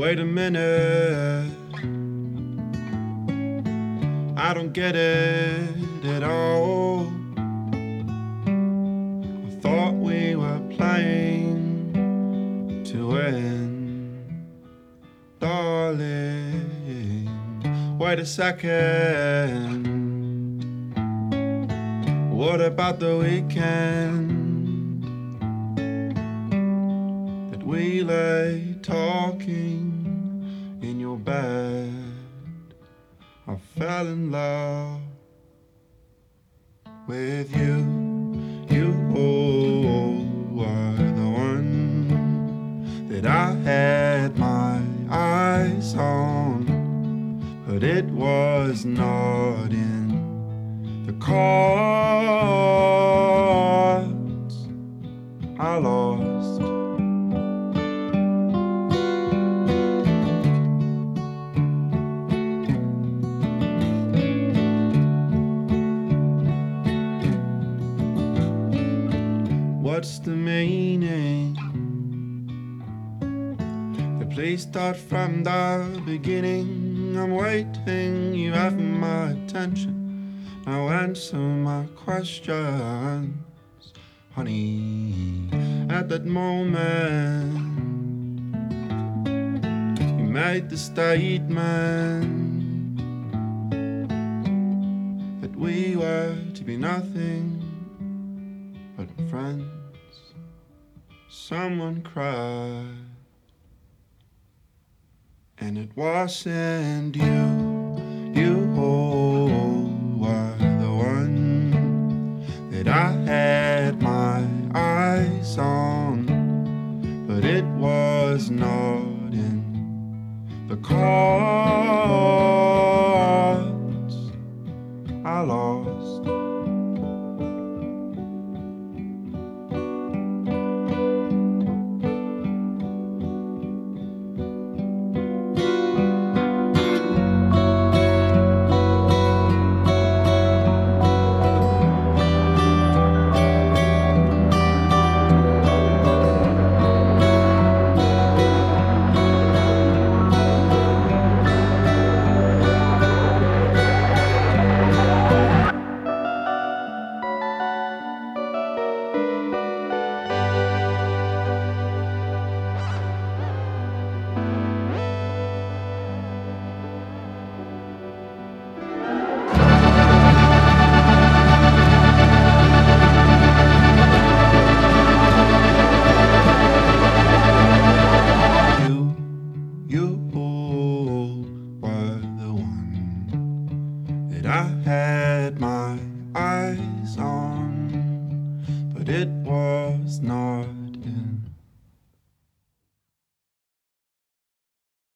Wait a minute, I don't get it at all. I thought we were playing to win, darling. Wait a second, what about the weekend that we lay talking in your bed? I fell in love with you. You were the one that I had my eyes on, but it was not in the cards I lost. What's the meaning? Please start from the beginning. I'm waiting, you have my attention. Now answer my questions, honey. At that moment, you made the statement that we were to be nothing but friends. Someone cried, and it wasn't you. You were the one that I had my eyes on, but it was not in the cards I lost. I had my eyes on, but it was not in